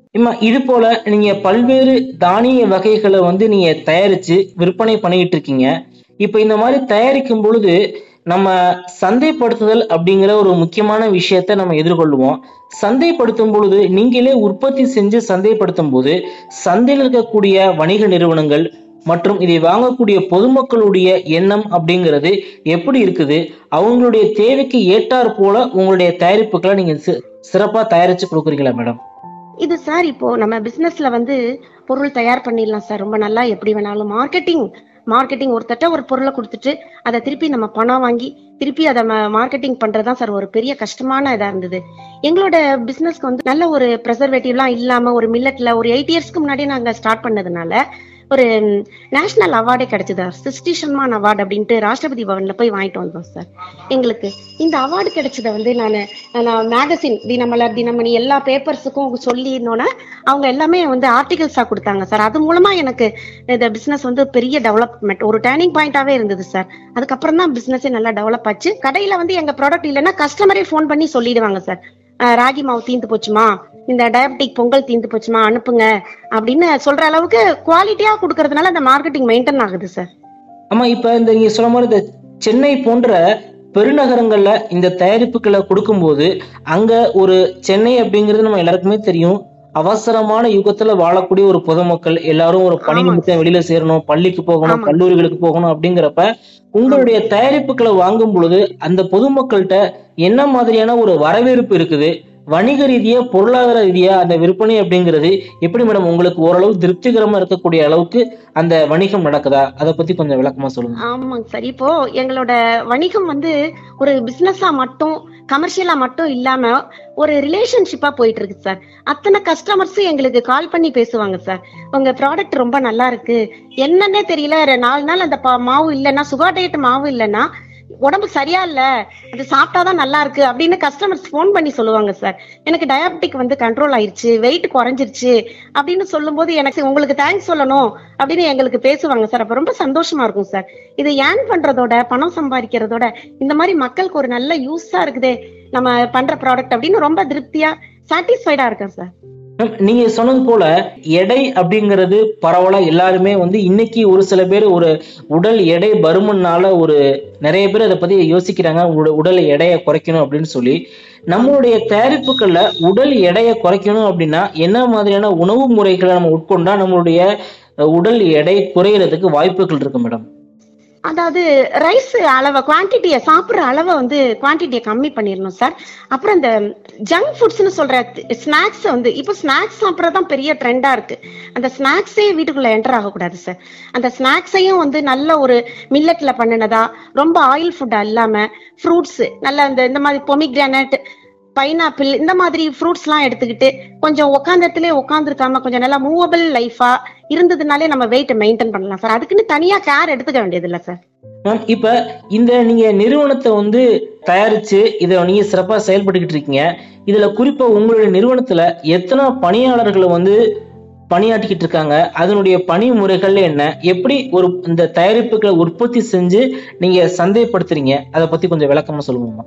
இது போல நீங்க பல்வேறு தானிய வகைகளை வந்து நீங்க தயாரிச்சு விற்பனை பண்ணிட்டு இருக்கீங்க. இப்ப இந்த மாதிரி தயாரிக்கும் பொழுது நம்ம சந்தைப்படுத்துதல் அப்படிங்கிற ஒரு முக்கியமான விஷயத்த நம்ம எதிர்கொள்ளுவோம். சந்தைப்படுத்தும் பொழுது நீங்களே உற்பத்தி செஞ்சு சந்தைப்படுத்தும் போது சந்தையில் இருக்கக்கூடிய வணிக நிறுவனங்கள் மற்றும் இதை வாங்கக்கூடிய பொதுமக்களுடைய எண்ணம் அப்படிங்கிறது எப்படி இருக்குது, அவங்களுடைய தேவைக்கு ஏற்றாற் போல உங்களுடைய தயாரிப்புகளை நீங்க சிறப்பா தயாரிச்சு கொடுக்குறீங்களா மேடம்?
இது சார், இப்போ நம்ம பிசினஸ்ல வந்து பொருள் தயார் பண்ணிடலாம் சார், ரொம்ப நல்லா எப்படி வேணாலும். மார்க்கெட்டிங் மார்க்கெட்டிங் ஒருத்தட்ட ஒரு பொருளை கொடுத்துட்டு அதை திருப்பி நம்ம பணம் வாங்கி திருப்பி அதை மார்க்கெட்டிங் பண்றதுதான் சார் ஒரு பெரிய கஷ்டமான இதா இருந்தது. எங்களோட பிசினஸ்க்கு வந்து நல்ல ஒரு ப்ரெசர்வேட்டிவ் எல்லாம் இல்லாம ஒரு மில்லட்ல ஒரு எயிட் இயர்ஸ்க்கு முன்னாடியே நாங்க ஸ்டார்ட் பண்ணதுனால ஒரு நேஷனல் அவார்டே கிடைச்சதா, சிருஷ்டி சன்மான் அவார்டு அப்படின்ட்டு ராஷ்டிரபதி பவன்ல போய் வாங்கிட்டு வந்தோம் சார். எங்களுக்கு இந்த அவார்டு கிடைச்சதை வந்து நான் நான் மேகசின் தினமலர், தினமணி எல்லா பேப்பர்ஸுக்கும் சொல்லினோன்னா அவங்க எல்லாமே வந்து ஆர்டிகல்ஸா கொடுத்தாங்க சார். அது மூலமா எனக்கு இந்த பிசினஸ் வந்து பெரிய டெவலப்மெண்ட், ஒரு டேர்னிங் பாயிண்டாவே இருந்தது சார். அதுக்கப்புறம் தான் பிசினஸே நல்லா டெவலப் ஆச்சு. கடையில வந்து எங்க ப்ராடக்ட் இல்லைன்னா கஸ்டமரே ஃபோன் பண்ணி சொல்லிடுவாங்க சார், ராகி மாவு தீந்து போச்சுமா, இந்த டயபெட்டிக் பொங்கல் தீந்து போச்சுமா, அனுப்புங்க அப்படின்னு சொல்ற அளவுக்கு குவாலிட்டியா கொடுக்கறதுனால இந்த மார்க்கெட்டிங் மெயின்டைன் ஆகுது சார்.
ஆமா, இப்ப இந்த நீங்க சொல்ற மாதிரி இந்த சென்னை போன்ற பெருநகரங்கள்ல இந்த தயாரிப்புகளை கொடுக்கும்போது அங்க ஒரு சென்னை அப்படிங்கிறது நம்ம எல்லாருக்குமே தெரியும், அவசரமான யுகத்துல வாழக்கூடிய ஒரு பொதுமக்கள் எல்லாரும் ஒரு பணி நிமித்தம் வெளியில சேரணும், பள்ளிக்கு போகணும், கல்லூரிகளுக்கு போகணும். அப்படிங்கிறப்ப உங்களுடைய தயாரிப்புகளை வாங்கும் பொழுது அந்த பொதுமக்கள்கிட்ட என்ன மாதிரியான ஒரு வரவேற்பு இருக்குது, வணிக ரீதியா பொருளாதார ரீதியா அந்த விற்பனை அப்படிங்கிறது எப்படி மேடம் உங்களுக்கு ஓரளவு திருப்திகரமா இருக்கக்கூடிய அளவுக்கு அந்த வணிகம் நடக்குதா, அதை பத்தி கொஞ்சம் விளக்கமா சொல்லுங்க.
ஆமாங்க சார், இப்போ எங்களோட வணிகம் வந்து ஒரு பிசினஸா மட்டும் கமர்ஷியலா மட்டும் இல்லாம ஒரு ரிலேஷன்ஷிப்பா போயிட்டு இருக்கு சார். அத்தனை கஸ்டமர்ஸும் எங்களுக்கு கால் பண்ணி பேசுவாங்க சார், உங்க ப்ராடக்ட் ரொம்ப நல்லா இருக்கு, என்னன்னே தெரியல, நாலு நாள் அந்த மாவு இல்லைன்னா, சுகர் டயட் மாவு இல்லைன்னா உடம்பு சரியா இல்ல, அது சாப்பிட்டாதான் நல்லா இருக்கு அப்படின்னு கஸ்டமர்ஸ் போன் பண்ணி சொல்லுவாங்க சார். எனக்கு டயபெட்டிக் வந்து கண்ட்ரோல் ஆயிருச்சு, வெயிட் குறைஞ்சிருச்சு அப்படின்னு சொல்லும் போது எனக்கு உங்களுக்கு தேங்க்ஸ் சொல்லணும் அப்படின்னு எங்களுக்கு பேசுவாங்க சார். அப்ப ரொம்ப சந்தோஷமா இருக்கும் சார். இது ஏன் பண்றதோட பணம் சம்பாதிக்கிறதோட இந்த மாதிரி மக்களுக்கு ஒரு நல்ல யூஸா இருக்குதே நம்ம பண்ற ப்ராடக்ட் அப்படின்னு ரொம்ப திருப்தியா சாட்டிஸ்ஃபைடா இருக்கேன் சார்.
நீங்க சொன்னது போல எடை அப்படிங்கிறது பரவலா எல்லாருமே வந்து இன்னைக்கு ஒரு சில பேர் ஒரு உடல் எடை பருமனால ஒரு நிறைய பேர் அதை பத்தி யோசிக்கிறாங்க, உடல் எடையை குறைக்கணும் அப்படின்னு சொல்லி. நம்மளுடைய தயாரிப்புகள்ல உடல் எடையை குறைக்கணும் அப்படின்னா என்ன மாதிரியான உணவு முறைகளை நம்ம உட்கொண்டா நம்மளுடைய உடல் எடை குறையறதுக்கு வாய்ப்புகள் இருக்கு மேடம்?
அதாவது ரைஸ் அளவை குவான்டிட்டியை சாப்பிட்ற அளவை வந்து குவான்டிட்டியை கம்மி பண்ணிடணும் சார். அப்புறம் இந்த ஜங்க் ஃபுட்ஸ்னு சொல்ற ஸ்நாக்ஸ் வந்து இப்போ ஸ்நாக்ஸ் சாப்பிட்றதான் பெரிய ட்ரெண்டா இருக்கு. அந்த ஸ்நாக்ஸே வீட்டுக்குள்ள என்டர் ஆகக்கூடாது சார். அந்த ஸ்நாக்ஸையும் வந்து நல்ல ஒரு மில்லட்ல பண்ணினதா, ரொம்ப ஆயில் ஃபுட்டா இல்லாம ஃப்ரூட்ஸ் நல்ல இந்த இந்த மாதிரி பொமிக்ரானட், பைனாப்பிள் இந்த மாதிரி ஃப்ரூட்ஸ் எல்லாம் எடுத்துக்கிட்டு கொஞ்சம் உட்காந்தத்திலே உட்காந்துருக்காம கொஞ்சம் நல்லா மூவபிள் லைஃபா இருந்ததுனாலே நம்ம வெயிட் மெயின்டைன் பண்ணலாம் சார். அதுக்குன்னு தனியா கேர் எடுத்துக்க வேண்டியது இல்ல சார்.
இப்ப இந்த நீங்க நிறுவனத்தை வந்து தயாரிச்சு இதை நீங்க சிறப்பா செயல்பட்டுக்கிட்டு இருக்கீங்க. இதுல குறிப்பா உங்களுடைய நிறுவனத்துல எத்தனை பணியாளர்களை வந்து பணியாற்றிக்கிட்டு இருக்காங்க, அதனுடைய பணி முறைகள் என்ன, எப்படி ஒரு இந்த தயாரிப்புகளை உற்பத்தி செஞ்சு நீங்க சந்தைப்படுத்துறீங்க, அதை பத்தி கொஞ்சம் விளக்கமா சொல்லுவோமா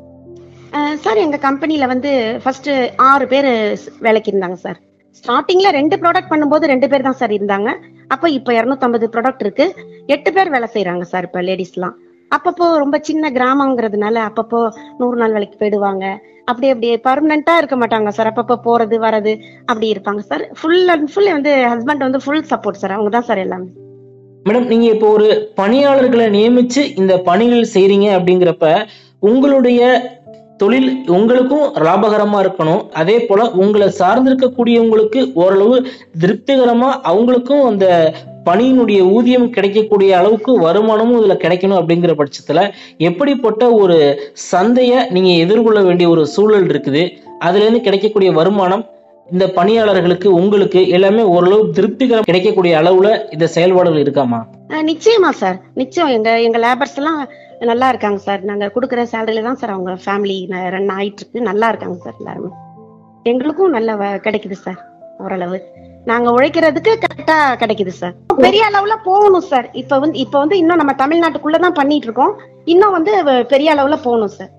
சார்? எங்க கம்பெனில வந்து ஃபர்ஸ்ட் ஆறு பேர் வேலைக்கு இருந்தாங்க சார். ஸ்டார்டிங்ல ரெண்டு ப்ராடக்ட் பண்ணும்போது ரெண்டு பேர் தான் சார் இருந்தாங்க. அப்ப இப்ப இருநூத்தி ஐம்பது ப்ராடக்ட் இருக்கு, எட்டு பேர் வேலை செய்யறாங்க சார் இப்ப லேடிஸ் எல்லாம். அப்பப்போ ரொம்ப சின்ன கிராமங்கிறதுனால அப்பப்போ நூறு நாள் வேலைக்கு போயிடுவாங்க. அப்படி அப்படியே பர்மனண்டா இருக்க மாட்டாங்க சார். அப்பப்போ போறது வர்றது அப்படி இருப்பாங்க சார். ஃபுல் அண்ட் ஃபுல் வந்து ஹஸ்பண்ட் வந்து ஃபுல் சப்போர்ட் சார். அவங்க தான் சார் எல்லாமே.
மேடம், நீங்க இப்போ ஒரு பணியாளர்களை நியமிச்சு இந்த பணிகள் செய்றீங்க அப்படிங்கிறப்ப உங்களுடைய தொழில் உங்களுக்கும் லாபகரமா இருக்கணும், அதே போல உங்களை சார்ந்திருக்கக்கூடியவங்களுக்கு ஓரளவு திருப்திகரமா அவங்களுக்கும் அந்த பணியினுடைய ஊதியம் கிடைக்கக்கூடிய அளவுக்கு வருமானமும் இதுல கிடைக்கணும். அப்படிங்கிற பட்சத்துல எப்படிப்பட்ட ஒரு சந்தைய நீங்க எதிர்கொள்ள வேண்டிய ஒரு சூழல் இருக்குது? அதுல இருந்து கிடைக்கக்கூடிய வருமானம் இந்த பணியாளர்களுக்கு உங்களுக்கு எல்லாமே ஓரளவு திருப்திகரம் கிடைக்கக்கூடிய அளவுல இந்த செயல்பாடுகள் இருக்காமா?
நிச்சயமா சார், நிச்சயம். எங்க எங்க லேபர்ஸ் எல்லாம் நல்லா இருக்காங்க சார். நாங்க கொடுக்குற சேலரியில தான் சார் அவங்க ஃபேமிலி ரன் ஆயிட்டு இருக்கு. நல்லா இருக்காங்க சார் எல்லாருமே. எங்களுக்கும் நல்ல கிடைக்குது சார். ஓரளவு நாங்க உழைக்கிறதுக்கு கரெக்டா கிடைக்குது சார். பெரிய அளவுல போகணும் சார். இப்ப வந்து இப்ப வந்து இன்னும் நம்ம தமிழ்நாட்டுக்குள்ளதான் பண்ணிட்டு இருக்கோம். இன்னும் வந்து பெரிய அளவுல போகணும் சார்.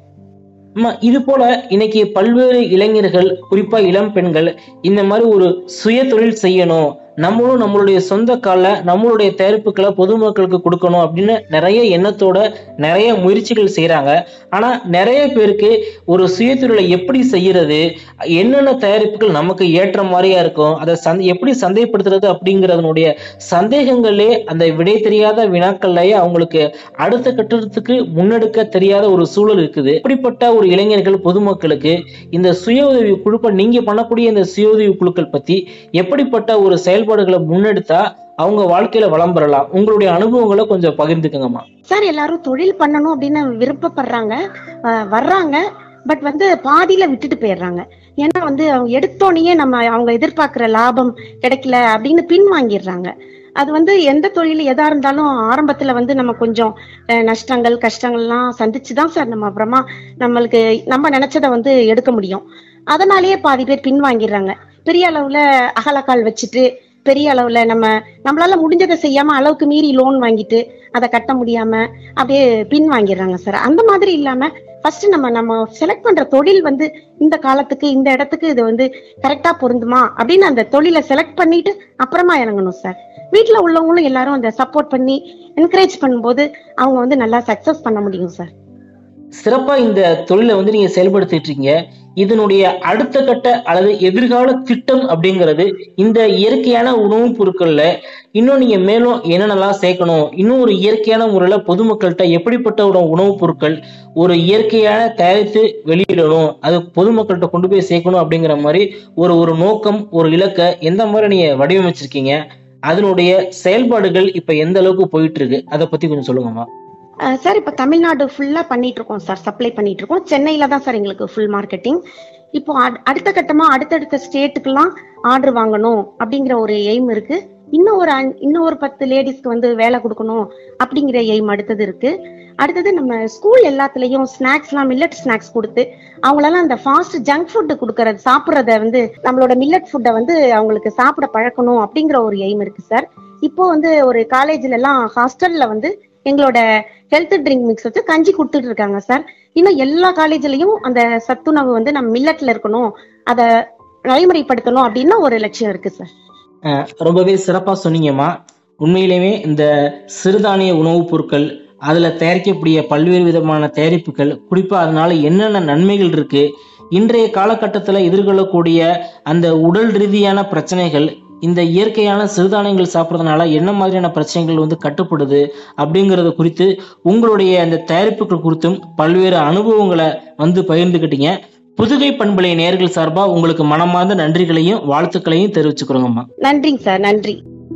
இது போல இன்னைக்கு பல்வேறு இளைஞர்கள், குறிப்பா இளம் பெண்கள் இந்த மாதிரி ஒரு சுய தொழில் செய்யணும், நம்மளும் நம்மளுடைய சொந்த கால நம்மளுடைய தயாரிப்புகளை பொதுமக்களுக்கு கொடுக்கணும் அப்படின்னு நிறைய எண்ணத்தோட நிறைய முயற்சிகள் செய்யறாங்க. ஆனா நிறைய பேருக்கு ஒரு சுயதொழிலை எப்படி செய்யறது, என்னென்ன தயாரிப்புகள் நமக்கு ஏற்ற மாதிரியா இருக்கும், அதை சந்தை எப்படி சந்தைப்படுத்துறது அப்படிங்கறதனுடைய சந்தேகங்களே அந்த விடை தெரியாத வினாக்கள்லயே அவங்களுக்கு அடுத்த கட்டத்துக்கு முன்னெடுக்க தெரியாத ஒரு சூழல் இருக்குது. இப்படிப்பட்ட ஒரு இளைஞர்கள், பொதுமக்களுக்கு இந்த சுய உதவி குழுக்கள், நீங்க பண்ணக்கூடிய இந்த சுய உதவி குழுக்கள் பத்தி எப்படிப்பட்ட ஒரு செயல் செயல்பாடுகளை முன்னெடுத்தா அவங்க வாழ்க்கையில வளம் பெறலாம்? உங்களுடைய அனுபவங்களை கொஞ்சம் பகிர்ந்துக்கங்கம்மா.
சார், எல்லாரும் தொழில் பண்ணணும் அப்படின்னு விருப்பப்படுறாங்க, வர்றாங்க. பட் வந்து பாதியில விட்டுட்டு போயிடுறாங்க. ஏன்னா வந்து அவங்க எடுத்தோடனே நம்ம அவங்க எதிர்பார்க்கிற லாபம் கிடைக்கல அப்படின்னு பின் வாங்கிடுறாங்க. அது வந்து எந்த தொழில் எதா இருந்தாலும் ஆரம்பத்துல வந்து நம்ம கொஞ்சம் நஷ்டங்கள் கஷ்டங்கள்லாம் சந்திச்சுதான் சார் நம்ம அப்புறமா நம்மளுக்கு நம்ம நினைச்சதை வந்து எடுக்க முடியும். அதனாலேயே பாதி பேர் பின் வாங்கிடுறாங்க. பெரிய அளவுல அகலக்கால் வச்சுட்டு பெரிய அளவுல நம்ம நம்மளால முடிஞ்சதை செய்யாம அளவுக்கு மீறி லோன் வாங்கிட்டு அதை கட்ட முடியாம அப்படியே பின் வாங்கிடுறாங்க சார். அந்த மாதிரி இல்லாம ஃபர்ஸ்ட் நம்ம நம்ம செலக்ட் பண்ற தொழில் வந்து இந்த காலத்துக்கு இந்த இடத்துக்கு இது வந்து கரெக்டா பொருந்துமா அப்படின்னு அந்த தொழிலை செலக்ட் பண்ணிட்டு அப்புறமா இறங்கணும் சார். வீட்டுல உள்ளவங்களும் எல்லாரும் அந்த சப்போர்ட் பண்ணி என்கரேஜ் பண்ணும்போது அவங்க வந்து நல்லா சக்சஸ் பண்ண முடியும் சார்.
சிறப்பா இந்த தொழிலை வந்து நீங்க செயல்படுத்திட்டு இருக்கீங்க. இதனுடைய அடுத்த கட்ட அல்லது எதிர்கால திட்டம் அப்படிங்கிறது இந்த இயற்கையான உணவுப் பொருட்கள்ல இன்னும் நீங்க மேலும் என்னென்னலாம் சேர்க்கணும், இன்னும் ஒரு இயற்கையான முறையில பொதுமக்கள்கிட்ட எப்படிப்பட்ட ஒரு உணவுப் பொருட்கள் ஒரு இயற்கையான தயாரித்து வெளியிடணும், அது பொதுமக்கள்கிட்ட கொண்டு போய் சேர்க்கணும் அப்படிங்கிற மாதிரி ஒரு ஒரு நோக்கம், ஒரு இலக்கை எந்த மாதிரி நீங்க வடிவமைச்சிருக்கீங்க, அதனுடைய செயல்பாடுகள் இப்ப எந்த அளவுக்கு போயிட்டு இருக்கு, அதை பத்தி கொஞ்சம் சொல்லுங்கம்மா.
சார், இப்ப தமிழ்நாடு ஃபுல்லா பண்ணிட்டு இருக்கோம் சார், சப்ளை பண்ணிட்டு இருக்கோம். சென்னையில தான் சார் எங்களுக்கு ஃபுல் மார்க்கெட்டிங். இப்போ அடுத்த கட்டமா அடுத்தடுத்த ஸ்டேட்டுக்கெல்லாம் ஆர்டர் வாங்கணும் அப்படிங்கிற ஒரு எய்ம் இருக்கு. இன்னும் ஒரு இன்னும் ஒரு பத்து லேடிஸ்க்கு வந்து வேலை கொடுக்கணும் அப்படிங்கிற எய்ம் அடுத்தது இருக்கு. அடுத்தது நம்ம ஸ்கூல் எல்லாத்துலயும் ஸ்நாக்ஸ் எல்லாம் மில்லட் ஸ்நாக்ஸ் கொடுத்து அவங்களெல்லாம் அந்த ஃபாஸ்ட் ஜங்க் ஃபுட் கொடுக்கறது சாப்பிட்றத வந்து நம்மளோட மில்லட் ஃபுட்டை வந்து அவங்களுக்கு சாப்பிட பழக்கணும் அப்படிங்கிற ஒரு எய்ம் இருக்கு சார். இப்போ வந்து ஒரு காலேஜ்ல எல்லாம் ஹாஸ்டல்ல வந்து எங்களோட ஹெல்த் ட்ரிங்க் மிக்ஸ் வச்சு கஞ்சி கொடுத்துட்டு இருக்காங்க சார். இன்னும் எல்லா காலேஜ்லயும் அந்த சத்துணவு வந்து நம்ம மில்லட்ல இருக்கணும், அதை நடைமுறைப்படுத்தணும் அப்படின்னு ஒரு லட்சியம் இருக்கு சார்.
ரொம்பவே சிறப்பா சொன்னீங்கம்மா. உண்மையிலேயே இந்த சிறுதானிய உணவுப் பொருட்கள், அதுல தயாரிக்கக்கூடிய பல்வேறு விதமான தயாரிப்புகள், குறிப்பா அதனால என்னென்ன நன்மைகள் இருக்கு, இன்றைய காலகட்டத்துல எதிர்கொள்ளக்கூடிய அந்த உடல் ரீதியான பிரச்சனைகள், இந்த இயற்கையான சிறுதானியங்கள் சாப்பிட்றதுனால என்ன மாதிரியான பிரச்சனைகள் வந்து கட்டுப்படுது அப்படிங்கறது குறித்து உங்களுடைய அந்த தயாரிப்புகள் குறித்தும் பல்வேறு அனுபவங்களை வந்து பகிர்ந்துக்கிட்டீங்க. புதுகை பண்பலை நேயர்கள் சார்பா உங்களுக்கு மனமார்ந்த நன்றிகளையும் வாழ்த்துக்களையும் தெரிவிச்சுக்கிறோங்கம்மா.
நன்றிங்க சார். நன்றி.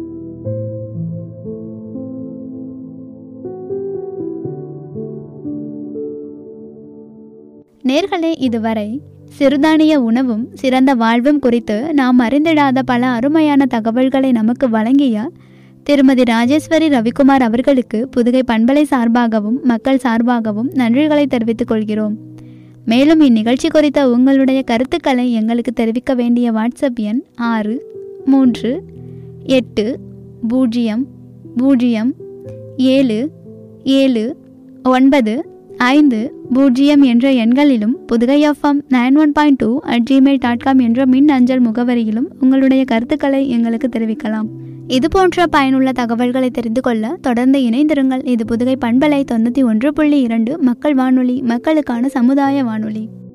நேர்களே, இதுவரை சிறுதானிய உணவும் சிறந்த வாழ்வும் குறித்து நாம் அறிந்திடாத பல அருமையான தகவல்களை நமக்கு வழங்கிய திருமதி ராஜேஸ்வரி ரவிக்குமார் அவர்களுக்கு புதுகை பண்பலை சார்பாகவும் மக்கள் சார்பாகவும் நன்றிகளை தெரிவித்துக் கொள்கிறோம். மேலும் இந்நிகழ்ச்சி குறித்த உங்களுடைய கருத்துக்களை எங்களுக்கு தெரிவிக்க வேண்டிய வாட்ஸ்அப் எண் ஆறு மூன்று எட்டு பூஜ்ஜியம் பூஜ்ஜியம் ஏழு ஏழு ஒன்பது ஐந்து பூஜ்ஜியம் என்ற எண்களிலும் Pudugai FM nine one point two at Gmail dot com என்ற மின் அஞ்சல் முகவரியிலும் உங்களுடைய கருத்துக்களை எங்களுக்கு தெரிவிக்கலாம். இது போன்ற பயனுள்ள தகவல்களை தெரிந்து கொள்ள தொடர்ந்து இணைந்திருங்கள். இது புதுகை பண்பலை தொண்ணூற்றி ஒன்று புள்ளி இரண்டு மக்கள் வானொலி, மக்களுக்கான சமுதாய வானொலி.